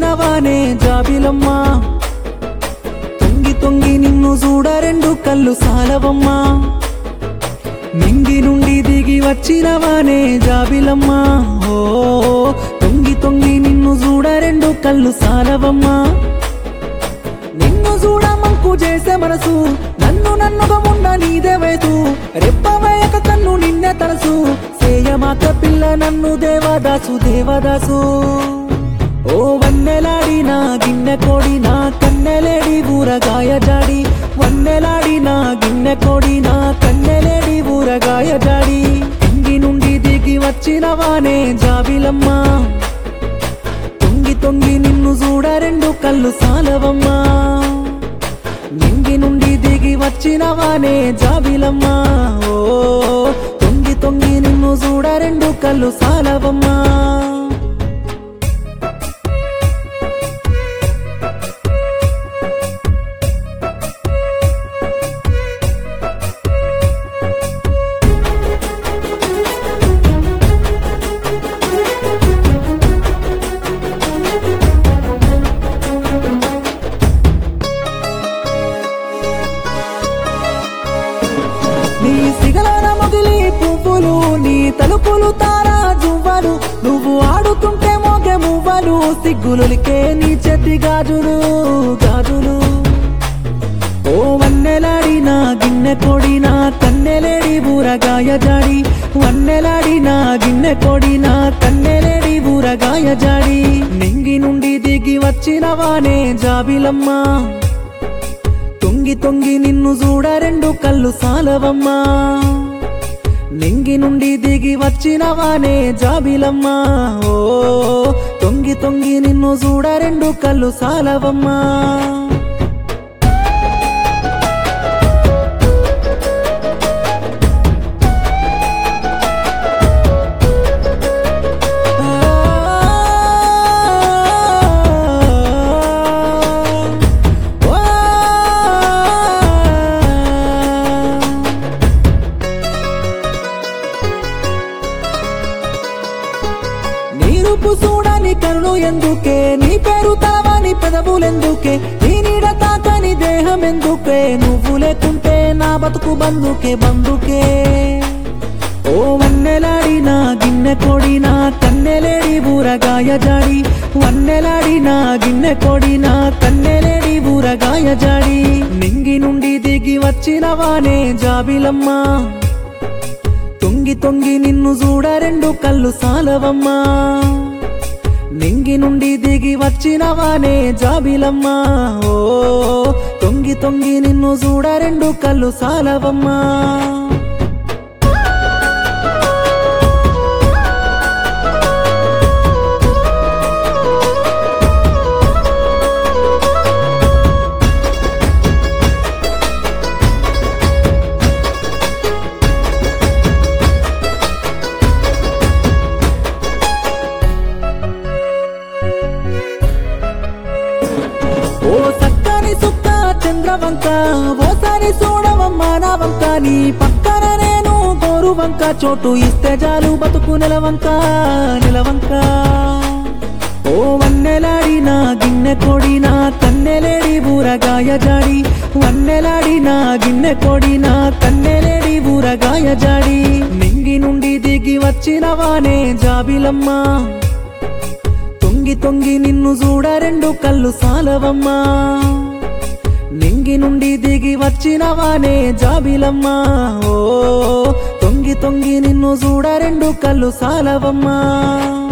వచ్చినవానే జాబిలమ్మా తొంగి తొంగి నిన్ను చూడ రెండు కళ్ళు సాలవమ్మా నింగి నుండి దిగి వచ్చినవానే జాబిలమ్మా ఓ తొంగి తొంగి నిన్ను చూడ రెండు కళ్ళు సాలవమ్మా నిన్ను చూడ మంకు చేసే మనసు నన్ను నన్నుగా ఉండ నీదే వేసు రెప్పవేయక కన్ను నిన్నే తలసు సేయమాక పిల్ల నన్ను దేవదాసు దేవదాసు ఓ వన్నెలాడినా గిన్నె కోడినా కన్నెలేడి ఊరగాయ జాడి వన్నెలాడినా గిన్నె కోడినా కన్నెలేడి ఊరగాయ జాడి ఇంగి నుండి దిగి వచ్చినవానే జాబిలమ్మా తొంగి తొంగి నిన్ను చూడ రెండు కళ్ళు సాలవమ్మా నింగి నుండి దిగి వచ్చినవానే జాబిలమ్మా ఓ తొంగి తొంగి నిన్ను చూడ రెండు కళ్ళు సాలవమ్మా నీ సిగలాన మొగిలి పువ్వులు నీ తలుపులు తారా జువ్వలు నువ్వు ఆడుతుంటే మోగే మువ్వలు సిగ్గులులికే నీ చేతి గాజులు గాజులు ఓ వన్నెలాడినా గిన్నె కొడినా కన్నెలేడి ఊరగాయ జాడి వన్నెలాడినా గిన్నె కొడినా కన్నెలేడి ఊరగాయ జాడి నింగి నుండి దిగి వచ్చినవానే జాబిలమ్మా తొంగి తొంగి నిన్ను చూడ రెండు కళ్ళు సాలవమ్మా నింగి నుండి దిగి వచ్చినవానే జాబిలమ్మా ఓ తొంగి తొంగి నిన్ను చూడ రెండు కళ్ళు సాలవమ్మా రూపు చూడని కరుణు ఎందుకే నీ పేరు తలవాని పెదవులెందుకే నీ నీడ తాకని దేహం ఎందుకే నువ్వు లేకుంటే నా బతుకు బందుకే బందుకే ఓ వన్నెలాడినా గిన్నె కొడినా కన్నెలేడి ఊరగాయ జాడి వన్నెలాడినా గిన్నె కొడినా కన్నెలేడి ఊరగాయ జాడి నింగి నుండి దిగి వచ్చినవానే జాబిలమ్మా తొంగి తొంగి నిన్ను చూడ రెండు కళ్ళు సాలవమ్మా నింగి నుండి దిగి వచ్చినవానే జాబిలమ్మా ఓ తొంగి తొంగి నిన్ను చూడ రెండు కళ్ళు సాలవమ్మా ఓ సక్కని సుక్క చంద్రవంక ఓసారి చూడవమ్మా నా వంక నీ పక్కన నేను గోరువంక చోటు ఇస్తే చాలు బతుకు నిలవంక నిలవంక ఓ వన్నెలాడినా గిన్నె కొడినా కన్నెలేడి ఊరగాయ జాడి వన్నెలాడినా గిన్నె కొడినా కన్నెలేడి ఊరగాయ జాడి నింగి నుండి దిగి వచ్చినవానే జాబిలమ్మా తొంగి తొంగి నిన్ను చూడ రెండు కళ్ళు సాలవమ్మా నింగి నుండి దిగి వచ్చినవానే జాబిలమ్మా ఓ తొంగి తొంగి నిన్ను చూడ రెండు కళ్ళు సాలవమ్మా